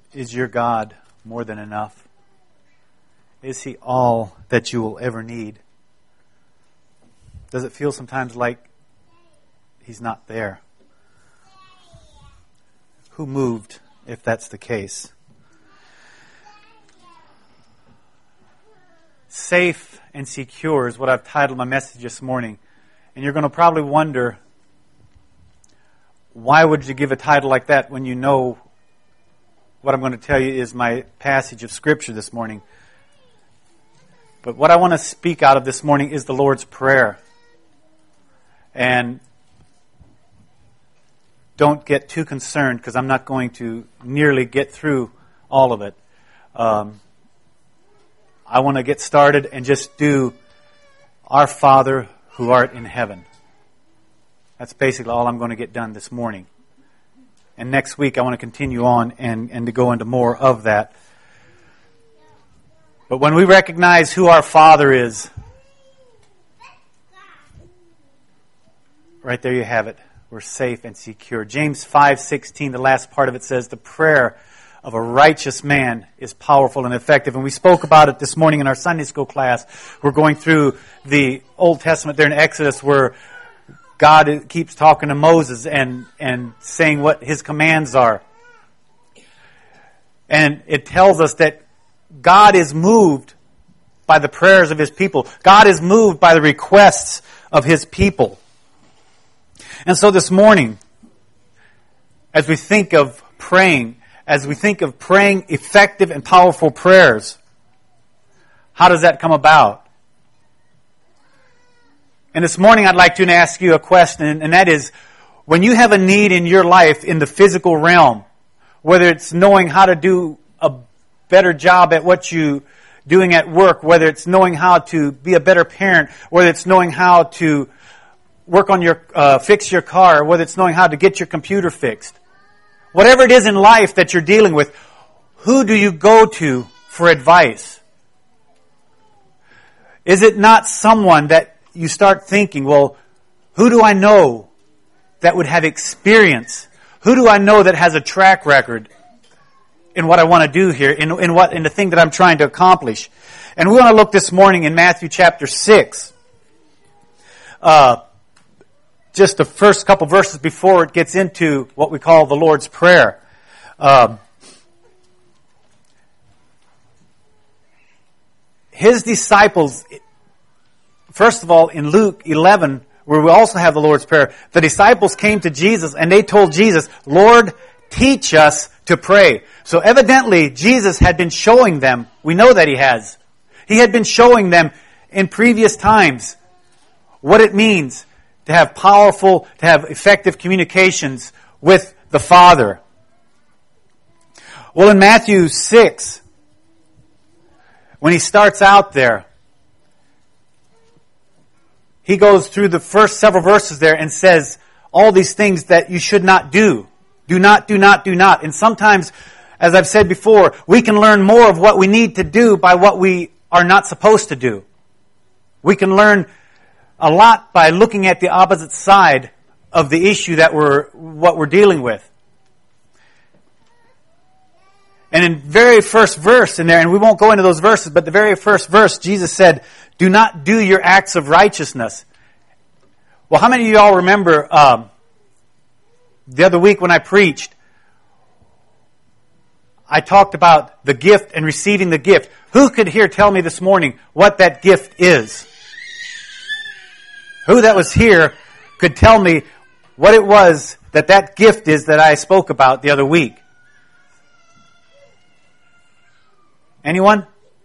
Is your God more than enough? Is He all that you will ever need? Does it feel sometimes like He's not there? Who moved, if that's the case? Safe and secure is what I've titled my message this morning. And you're going to probably wonder, why would you give a title like that when you know what I'm going to tell you is my passage of Scripture this morning? But what I want to speak out of this morning is the Lord's Prayer. And don't get too concerned, because I'm not going to nearly get through all of it. I want to get started and just do Our Father who art in heaven. That's basically all I'm going to get done this morning. And next week I want to continue on and to go into more of that. But when we recognize who our Father is, right there you have it. We're safe and secure. James 5:16, the last part of it says, the prayer of a righteous man is powerful and effective. And we spoke about it this morning in our Sunday school class. We're going through the Old Testament there in Exodus, where God keeps talking to Moses and saying what His commands are. And it tells us that God is moved by the prayers of His people. God is moved by the requests of His people. And so this morning, as we think of praying, as we think of praying effective and powerful prayers, how does that come about? And this morning I'd like to ask you a question, and that is, when you have a need in your life in the physical realm, whether it's knowing how to do a better job at what you're doing at work, whether it's knowing how to be a better parent, whether it's knowing how to work on fix your car, whether it's knowing how to get your computer fixed. Whatever it is in life that you're dealing with, who do you go to for advice? Is it not someone that you start thinking, well, who do I know that would have experience? Who do I know that has a track record in what I want to do here, in the thing that I'm trying to accomplish? And we want to look this morning in Matthew chapter 6. Just the first couple verses before it gets into what we call the Lord's Prayer. His disciples, first of all, in Luke 11, where we also have the Lord's Prayer, the disciples came to Jesus and they told Jesus, Lord, teach us to pray. So evidently, Jesus had been showing them, we know that He has. He had been showing them in previous times what it means to have powerful, to have effective communications with the Father. Well, in Matthew 6, when He starts out there, He goes through the first several verses there and says all these things that you should not do. Do not, do not, do not. And sometimes, as I've said before, we can learn more of what we need to do by what we are not supposed to do. We can learn a lot by looking at the opposite side of the issue that we're dealing with. And in the very first verse in there, and we won't go into those verses, but the very first verse, Jesus said, do not do your acts of righteousness. Well, how many of y'all remember the other week when I preached, I talked about the gift and receiving the gift. Who could here tell me this morning what that gift is? Who that was here could tell me what it was that gift is that I spoke about the other week? Anyone?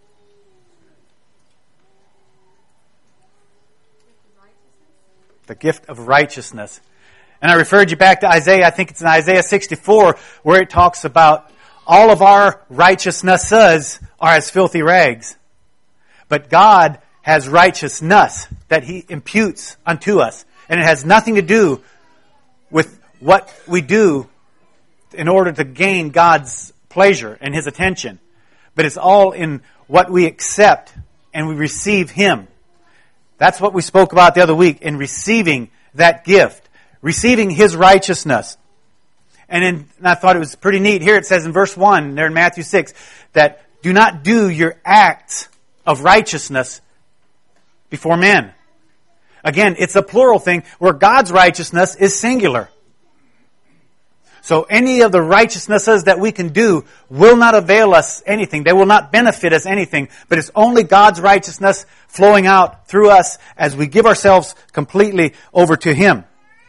The gift of righteousness. And I referred you back to Isaiah. I think it's in Isaiah 64 where it talks about all of our righteousnesses are as filthy rags. But God has righteousness that He imputes unto us. And it has nothing to do with what we do in order to gain God's pleasure and His attention. But it's all in what we accept and we receive Him. That's what we spoke about the other week, in receiving that gift. Receiving His righteousness. And I thought it was pretty neat. Here it says in verse 1, there in Matthew 6, that do not do your acts of righteousness before men. Again, it's a plural thing where God's righteousness is singular. So any of the righteousnesses that we can do will not avail us anything. They will not benefit us anything. But it's only God's righteousness flowing out through us as we give ourselves completely over to Him.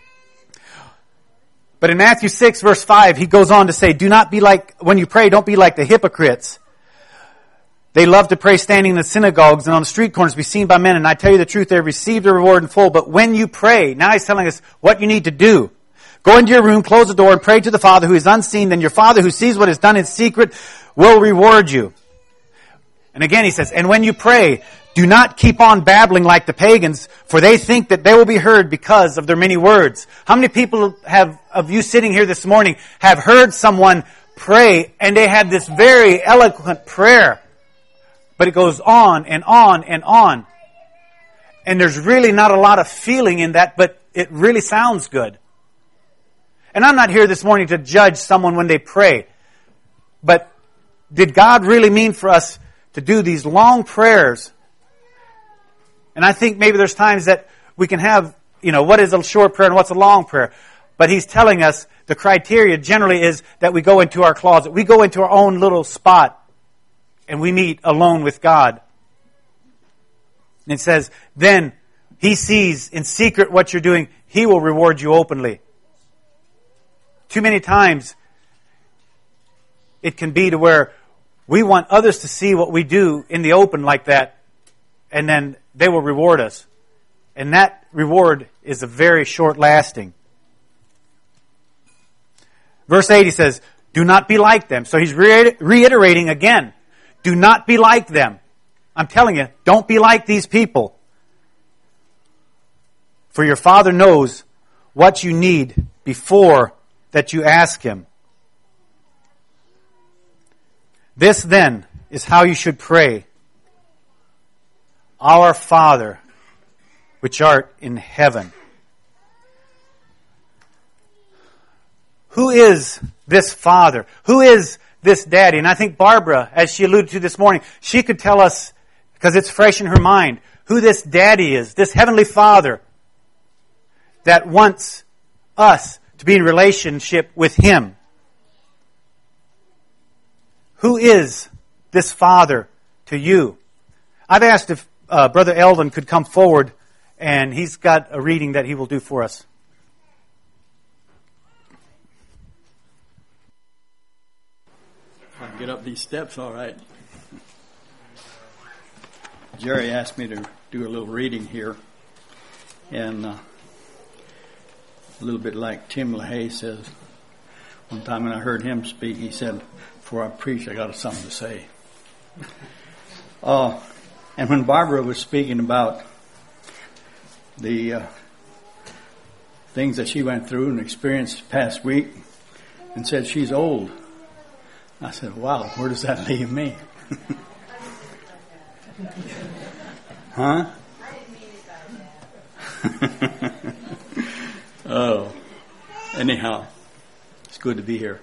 But in Matthew 6 verse 5, He goes on to say, do not be like, when you pray, don't be like the hypocrites. They love to pray standing in the synagogues and on the street corners to be seen by men. And I tell you the truth, they have received their reward in full. But when you pray, now He's telling us what you need to do. Go into your room, close the door, and pray to the Father who is unseen. Then your Father who sees what is done in secret will reward you. And again He says, and when you pray, do not keep on babbling like the pagans, for they think that they will be heard because of their many words. How many people of you sitting here this morning have heard someone pray and they had this very eloquent prayer? But it goes on and on and on. And there's really not a lot of feeling in that, but it really sounds good. And I'm not here this morning to judge someone when they pray. But did God really mean for us to do these long prayers? And I think maybe there's times that we can have, what is a short prayer and what's a long prayer? But He's telling us the criteria generally is that we go into our closet. We go into our own little spot. And we meet alone with God. And it says, then He sees in secret what you're doing. He will reward you openly. Too many times it can be to where we want others to see what we do in the open like that. And then they will reward us. And that reward is a very short lasting. Verse 8 He says, do not be like them. So He's reiterating again. Do not be like them. I'm telling you, don't be like these people. For your Father knows what you need before that you ask Him. This then is how you should pray. Our Father, which art in heaven. Who is this Father? Who is this daddy? And I think Barbara, as she alluded to this morning, she could tell us, because it's fresh in her mind, who this daddy is, this heavenly Father that wants us to be in relationship with Him. Who is this Father to you? I've asked if Brother Eldon could come forward, and he's got a reading that he will do for us. I can get up these steps all right. Jerry asked me to do a little reading here. And a little bit like Tim LaHaye says, one time when I heard him speak, he said, before I preach, I got something to say. And when Barbara was speaking about the things that she went through and experienced this past week and said she's old, I said, wow, where does that leave me? Huh? Oh, anyhow, it's good to be here.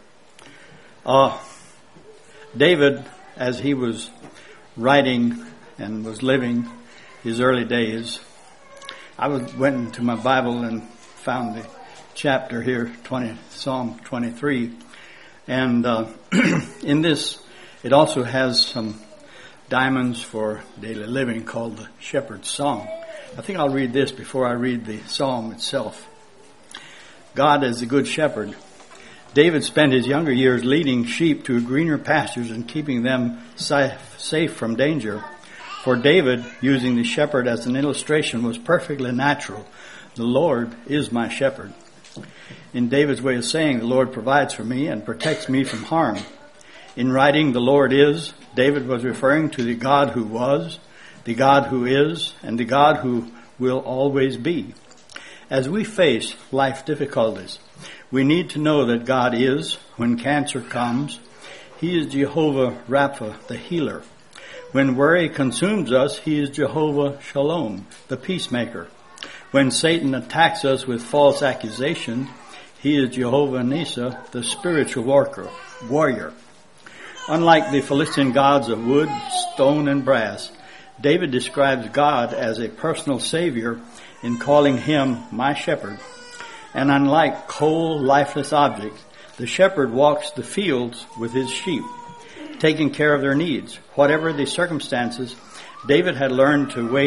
David, as he was writing and was living his early days, I went into my Bible and found the chapter here, Psalm 23. And in this, it also has some diamonds for daily living called the Shepherd's Song. I think I'll read this before I read the psalm itself. God is the good shepherd. David spent his younger years leading sheep to greener pastures and keeping them safe from danger. For David, using the shepherd as an illustration, was perfectly natural. The Lord is my shepherd. In David's way of saying, the Lord provides for me and protects me from harm. In writing, the Lord is, David was referring to the God who was, the God who is, and the God who will always be. As we face life difficulties, we need to know that God is, when cancer comes, He is Jehovah Rapha, the healer. When worry consumes us, He is Jehovah Shalom, the peacemaker. When Satan attacks us with false accusation, He is Jehovah Nisa, the spiritual warrior. Unlike the Philistine gods of wood, stone, and brass, David describes God as a personal savior in calling him my shepherd. And unlike cold, lifeless objects, the shepherd walks the fields with his sheep, taking care of their needs. Whatever the circumstances, David had learned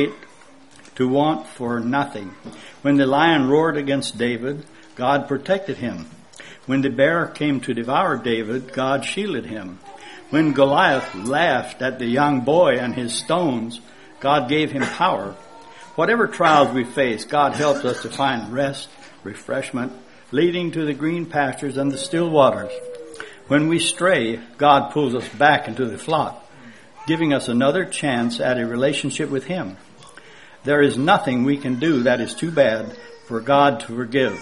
to want for nothing. When the lion roared against David, God protected him. When the bear came to devour David, God shielded him. When Goliath laughed at the young boy and his stones, God gave him power. Whatever trials we face, God helps us to find rest, refreshment, leading to the green pastures and the still waters. When we stray, God pulls us back into the flock, giving us another chance at a relationship with Him. There is nothing we can do that is too bad for God to forgive.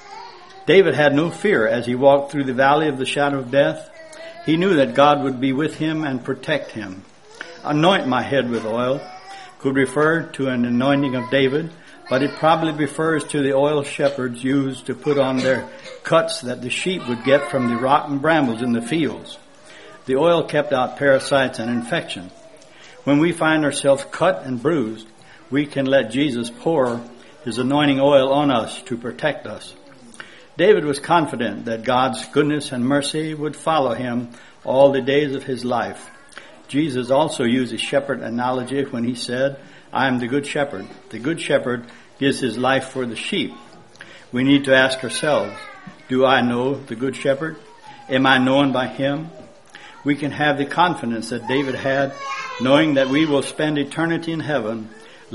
David had no fear as he walked through the valley of the shadow of death. He knew that God would be with him and protect him. Anoint my head with oil could refer to an anointing of David, but it probably refers to the oil shepherds used to put on their cuts that the sheep would get from the rotten brambles in the fields. The oil kept out parasites and infection. When we find ourselves cut and bruised, we can let Jesus pour His anointing oil on us to protect us. David was confident that God's goodness and mercy would follow him all the days of his life. Jesus also used a shepherd analogy when he said, I am the good shepherd. The good shepherd gives his life for the sheep. We need to ask ourselves, do I know the good shepherd? Am I known by him? We can have the confidence that David had, knowing that we will spend eternity in heaven,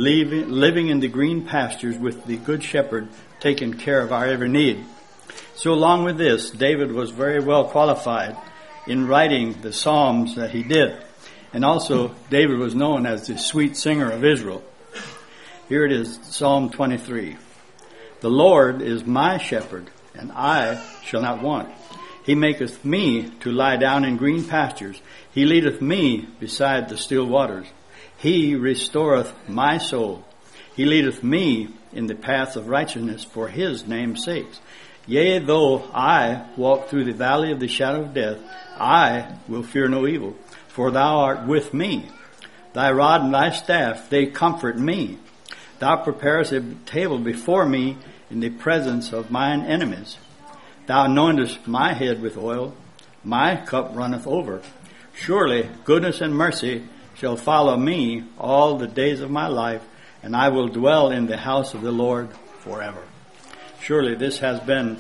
living in the green pastures with the good shepherd taking care of our every need. So along with this, David was very well qualified in writing the Psalms that he did. And also, David was known as the sweet singer of Israel. Here it is, Psalm 23. The Lord is my shepherd, and I shall not want. He maketh me to lie down in green pastures. He leadeth me beside the still waters. He restoreth my soul. He leadeth me in the path of righteousness for his name's sake. Yea, though I walk through the valley of the shadow of death, I will fear no evil, for thou art with me. Thy rod and thy staff, they comfort me. Thou preparest a table before me in the presence of mine enemies. Thou anointest my head with oil, my cup runneth over. Surely goodness and mercy shall follow me all the days of my life, and I will dwell in the house of the Lord forever. Surely this has been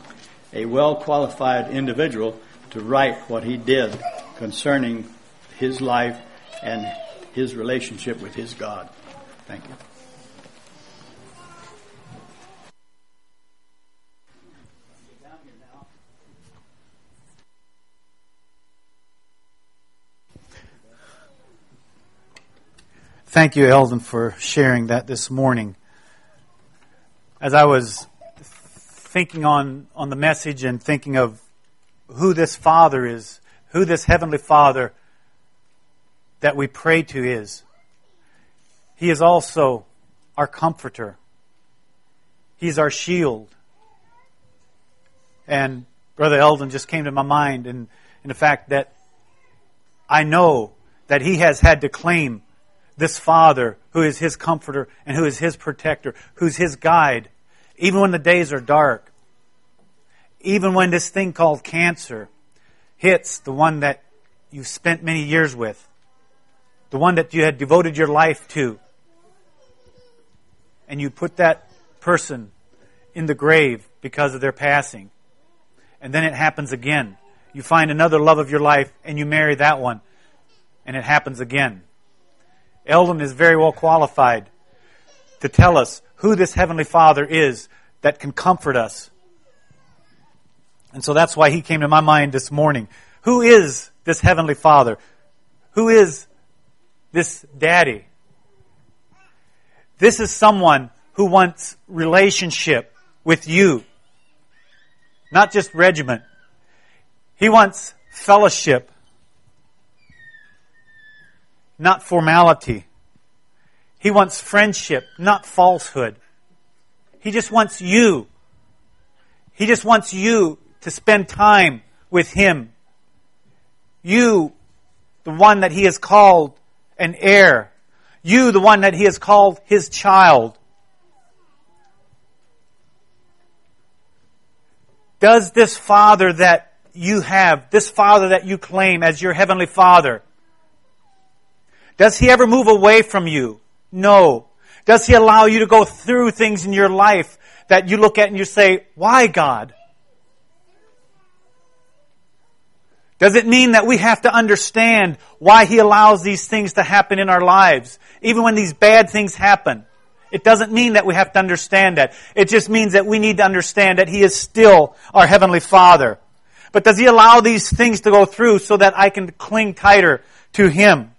a well-qualified individual to write what he did concerning his life and his relationship with his God. Thank you. Thank you, Eldon, for sharing that this morning. As I was thinking on the message and thinking of who this Father is, who this Heavenly Father that we pray to is, He is also our comforter. He's our shield. And Brother Eldon just came to my mind in the fact that I know that he has had to claim this Father who is His comforter and who is His protector, who's His guide, even when the days are dark, even when this thing called cancer hits the one that you spent many years with, the one that you had devoted your life to, and you put that person in the grave because of their passing. And then it happens again. You find another love of your life and you marry that one, and it happens again. Eldon is very well qualified to tell us who this Heavenly Father is that can comfort us. And so that's why he came to my mind this morning. Who is this Heavenly Father? Who is this Daddy? This is someone who wants relationship with you. Not just regiment. He wants fellowship. Not formality. He wants friendship, not falsehood. He just wants you. He just wants you to spend time with Him. You, the one that He has called an heir. You, the one that He has called His child. Does this Father that you have, this Father that you claim as your Heavenly Father, does He ever move away from you? No. Does He allow you to go through things in your life that you look at and you say, why, God? Does it mean that we have to understand why He allows these things to happen in our lives? Even when these bad things happen. It doesn't mean that we have to understand that. It just means that we need to understand that He is still our Heavenly Father. But does He allow these things to go through so that I can cling tighter to Him?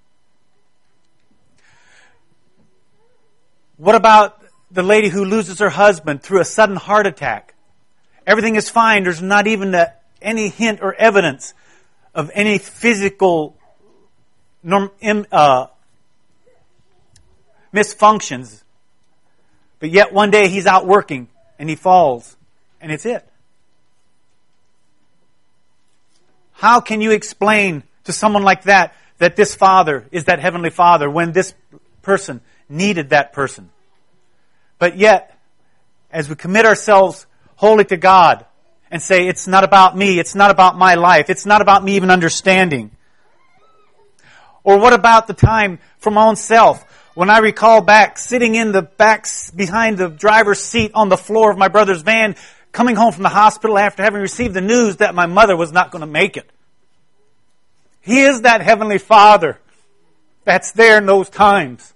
What about the lady who loses her husband through a sudden heart attack? Everything is fine. There's not even any hint or evidence of any physical misfunctions. But yet one day he's out working and he falls and it's it. How can you explain to someone like that this Father is that Heavenly Father when this person needed that person? But yet, as we commit ourselves wholly to God and say, it's not about me, it's not about my life, it's not about me even understanding. Or what about the time for my own self? When I recall back, sitting in the back behind the driver's seat on the floor of my brother's van, coming home from the hospital after having received the news that my mother was not going to make it. He is that Heavenly Father that's there in those times.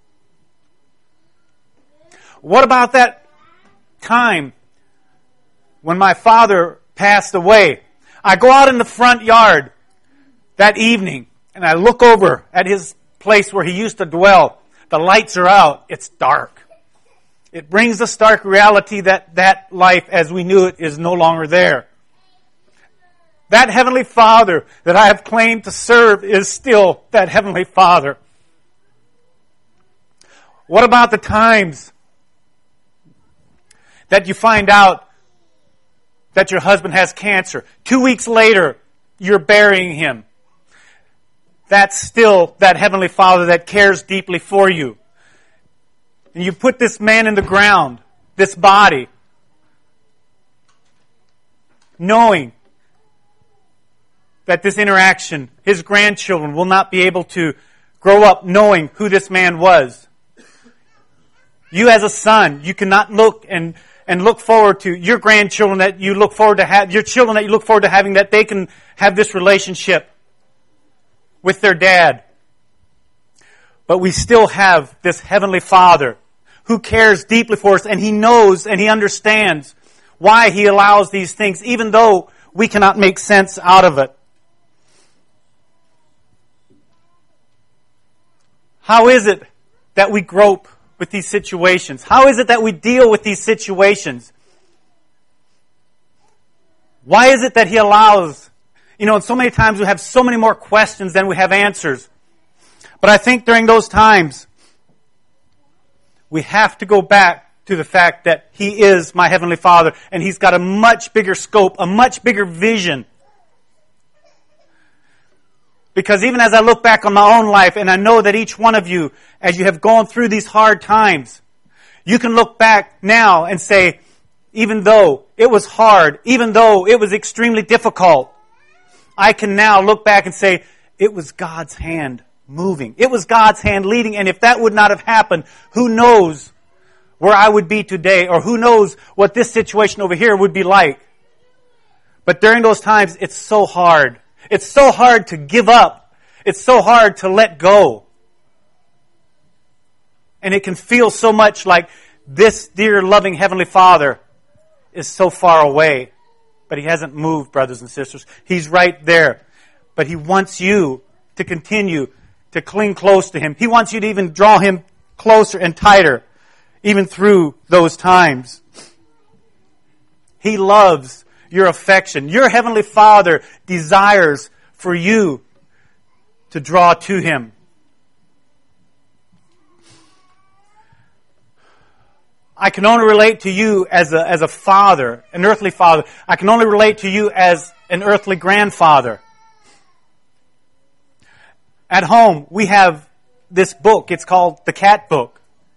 What about that time when my father passed away? I go out in the front yard that evening and I look over at his place where he used to dwell. The lights are out. It's dark. It brings the stark reality that life as we knew it is no longer there. That Heavenly Father that I have claimed to serve is still that Heavenly Father. What about the times that you find out that your husband has cancer? 2 weeks later, you're burying him. That's still that Heavenly Father that cares deeply for you. And you put this man in the ground, this body, knowing that this interaction, his grandchildren will not be able to grow up knowing who this man was. You as a son, you cannot look and look forward to your grandchildren that you look forward to have, your children that you look forward to having, that they can have this relationship with their dad. But we still have this Heavenly Father who cares deeply for us, and He knows and He understands why He allows these things, even though we cannot make sense out of it. How is it that we grope with these situations? How is it that we deal with these situations? Why is it that He allows? So many times we have so many more questions than we have answers. But I think during those times, we have to go back to the fact that He is my Heavenly Father, and He's got a much bigger scope, a much bigger vision. Because even as I look back on my own life, and I know that each one of you, as you have gone through these hard times, you can look back now and say, even though it was hard, even though it was extremely difficult, I can now look back and say, it was God's hand moving. It was God's hand leading, and if that would not have happened, who knows where I would be today, or who knows what this situation over here would be like. But during those times, it's so hard. It's so hard to give up. It's so hard to let go. And it can feel so much like this dear, loving Heavenly Father is so far away. But He hasn't moved, brothers and sisters. He's right there. But He wants you to continue to cling close to Him. He wants you to even draw Him closer and tighter, even through those times. He loves your affection. Your Heavenly Father desires for you to draw to Him. I can only relate to you as a father, an earthly father. I can only relate to you as an earthly grandfather. At home, we have this book. It's called The Cat Book.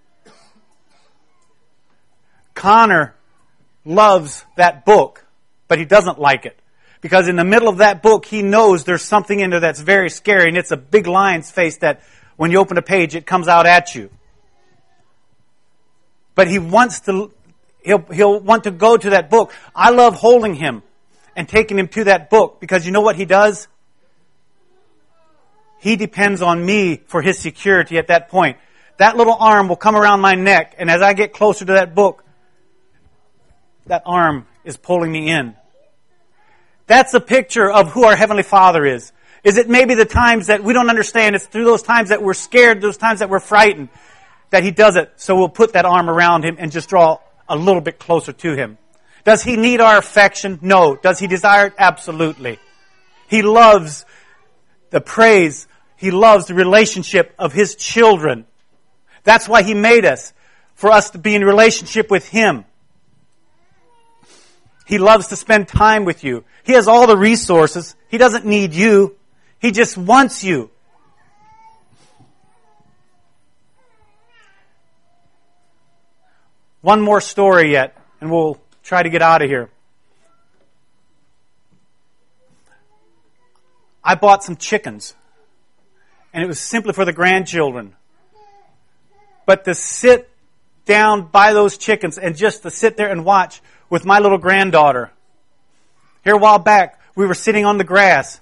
Connor loves that book, but he doesn't like it. Because in the middle of that book, he knows there's something in there that's very scary, and it's a big lion's face that when you open a page, it comes out at you. But he'll want to go to that book. I love holding him and taking him to that book, because you know what he does? He depends on me for his security at that point. That little arm will come around my neck, and as I get closer to that book, that arm is pulling me in. That's a picture of who our Heavenly Father is. Is it maybe the times that we don't understand? It's through those times that we're scared, those times that we're frightened, that He does it. So we'll put that arm around Him and just draw a little bit closer to Him. Does He need our affection? No. Does He desire it? Absolutely. He loves the praise. He loves the relationship of His children. That's why He made us, for us to be in relationship with Him. He loves to spend time with you. He has all the resources. He doesn't need you. He just wants you. One more story yet, and we'll try to get out of here. I bought some chickens, and it was simply for the grandchildren. But to sit down by those chickens and just to sit there and watch with my little granddaughter. Here a while back, we were sitting on the grass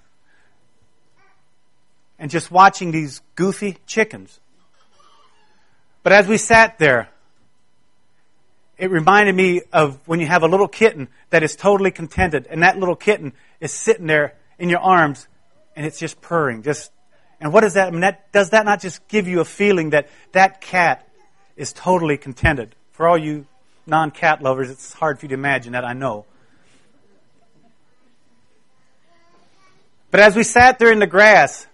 and just watching these goofy chickens. But as we sat there, it reminded me of when you have a little kitten that is totally contented, and that little kitten is sitting there in your arms, and it's just purring. And what does that mean? Does that not just give you a feeling that that cat is totally contented? For all you non-cat lovers, it's hard for you to imagine that, I know. But as we sat there in the grass,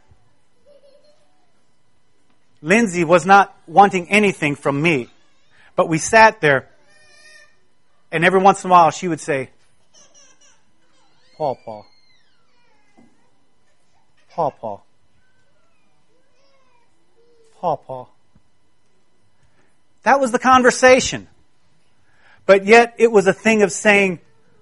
Lindsay was not wanting anything from me. But we sat there, and every once in a while she would say, Paw, Paw. Paw, Paw. Paw, Paw. That was the conversation. But yet it was a thing of saying,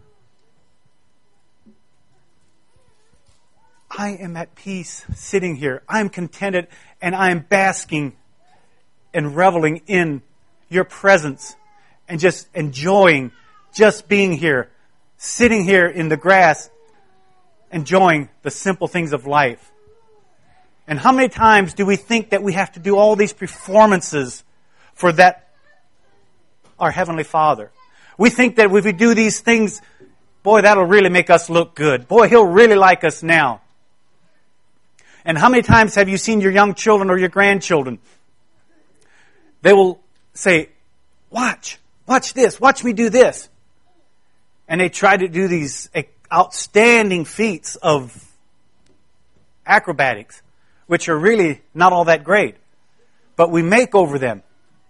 I am at peace sitting here. I am contented, and I am basking and reveling in your presence and just enjoying just being here, sitting here in the grass, enjoying the simple things of life. And how many times do we think that we have to do all these performances for that, our Heavenly Father? We think that if we do these things, boy, that'll really make us look good. Boy, He'll really like us now. And how many times have you seen your young children or your grandchildren? They will say, watch this, watch me do this. And they try to do these outstanding feats of acrobatics, which are really not all that great. But we make over them.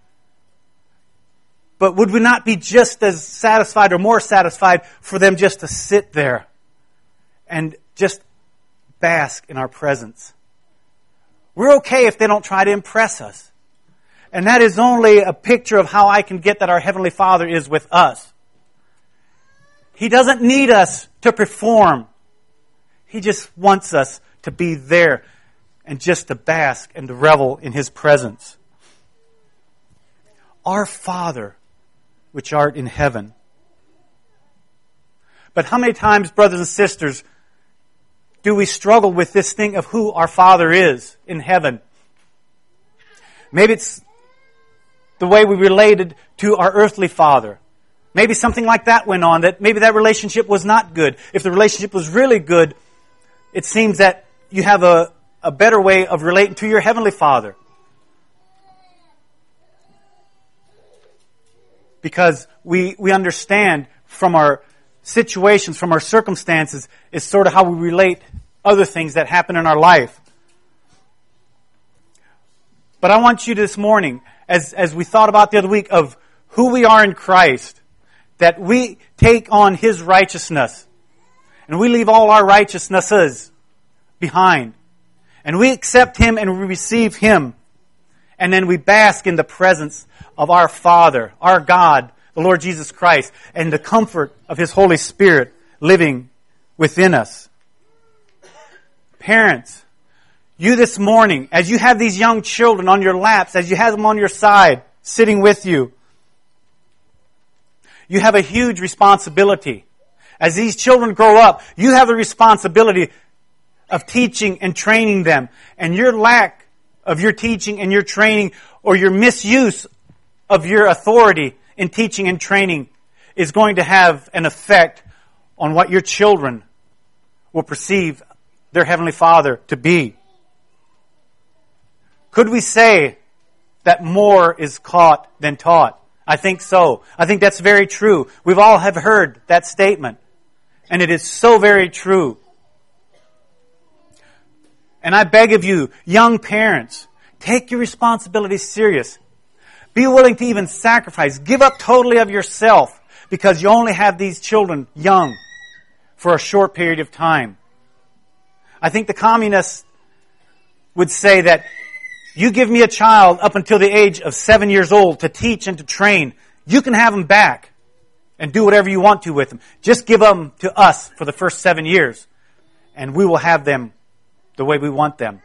But would we not be just as satisfied or more satisfied for them just to sit there and just bask in our presence? We're okay if they don't try to impress us. And that is only a picture of how I can get that our Heavenly Father is with us. He doesn't need us to perform. He just wants us to be there and just to bask and to revel in His presence. Our Father, which art in heaven. But how many times, brothers and sisters, do we struggle with this thing of who our Father is in heaven? Maybe it's the way we related to our earthly father. Maybe something like that went on, that maybe that relationship was not good. If the relationship was really good, it seems that you have a better way of relating to your Heavenly Father. Because we understand from our situations, from our circumstances, is sort of how we relate other things that happen in our life. But I want you this morning, as we thought about the other week of who we are in Christ, that we take on His righteousness, and we leave all our righteousnesses behind, and we accept Him and we receive Him, and then we bask in the presence of our Father, our God, the Lord Jesus Christ, and the comfort of His Holy Spirit living within us. Parents, you this morning, as you have these young children on your laps, as you have them on your side, sitting with you, you have a huge responsibility. As these children grow up, you have the responsibility of teaching and training them. And your lack of your teaching and your training, or your misuse of your authority in teaching and training, is going to have an effect on what your children will perceive their Heavenly Father to be. Could we say that more is caught than taught? I think so. I think that's very true. We've all have heard that statement. And it is so very true. And I beg of you, young parents, take your responsibilities serious. Be willing to even sacrifice. Give up totally of yourself, because you only have these children young for a short period of time. I think the communists would say that you give me a child up until the age of 7 years old to teach and to train, you can have them back and do whatever you want to with them. Just give them to us for the first 7 years, and we will have them the way we want them.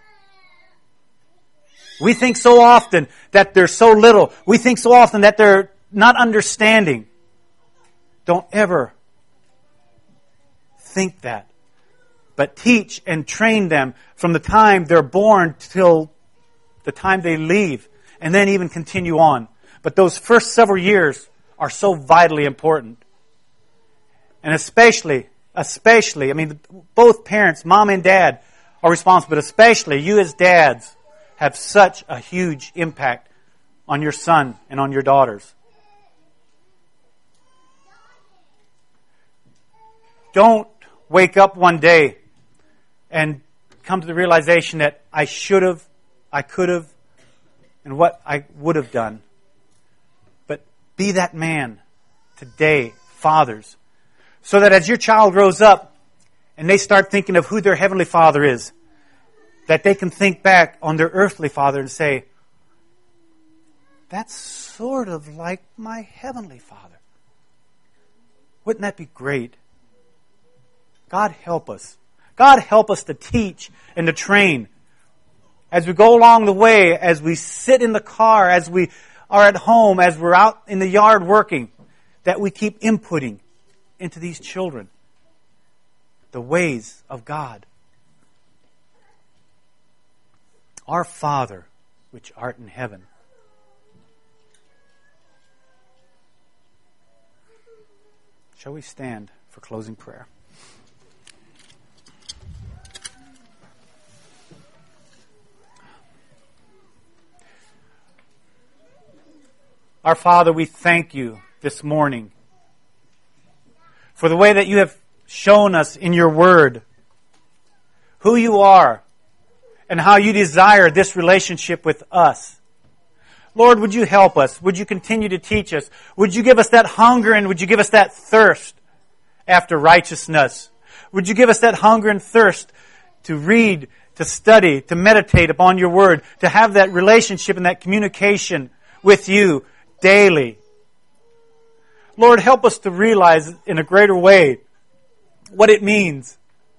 We think so often that they're so little. We think so often that they're not understanding. Don't ever think that. But teach and train them from the time they're born till the time they leave, and then even continue on. But those first several years are so vitally important. And especially, both parents, mom and dad, are responsible, but especially you as dads have such a huge impact on your son and on your daughters. Don't wake up one day and come to the realization that I should have, I could have, and what I would have done. But be that man today, fathers, so that as your child grows up and they start thinking of who their Heavenly Father is, that they can think back on their earthly father and say, that's sort of like my Heavenly Father. Wouldn't that be great? God help us. God help us to teach and to train. As we go along the way, as we sit in the car, as we are at home, as we're out in the yard working, that we keep inputting into these children the ways of God. Our Father, which art in heaven. Shall we stand for closing prayer? Our Father, we thank you this morning for the way that you have shown us in your word who you are and how you desire this relationship with us. Lord, would you help us? Would you continue to teach us? Would you give us that hunger and would you give us that thirst after righteousness? Would you give us that hunger and thirst to read, to study, to meditate upon your word, to have that relationship and that communication with you daily? Lord, help us to realize in a greater way what it means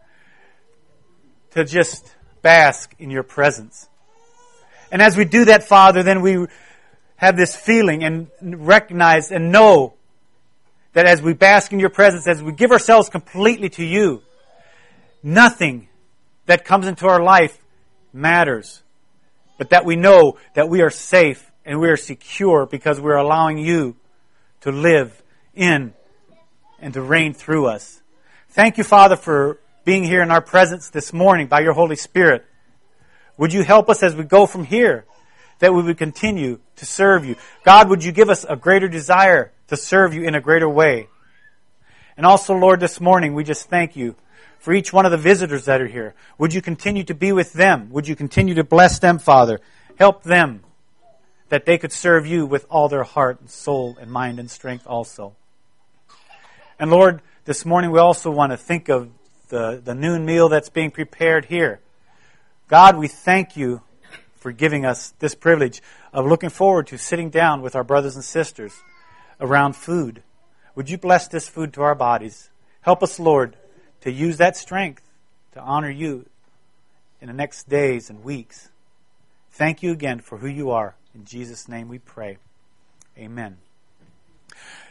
to just bask in your presence. And as we do that, Father, then we have this feeling and recognize and know that as we bask in your presence, as we give ourselves completely to you, nothing that comes into our life matters, but that we know that we are safe and we are secure because we're allowing you to live in and to reign through us. Thank you, Father, for being here in our presence this morning by your Holy Spirit. Would you help us as we go from here, that we would continue to serve you? God, would you give us a greater desire to serve you in a greater way? And also, Lord, this morning, we just thank you for each one of the visitors that are here. Would you continue to be with them? Would you continue to bless them, Father? Help them, that they could serve you with all their heart and soul and mind and strength also. And Lord, this morning we also want to think of the noon meal that's being prepared here. God, we thank you for giving us this privilege of looking forward to sitting down with our brothers and sisters around food. Would you bless this food to our bodies? Help us, Lord, to use that strength to honor you in the next days and weeks. Thank you again for who you are. In Jesus' name we pray. Amen.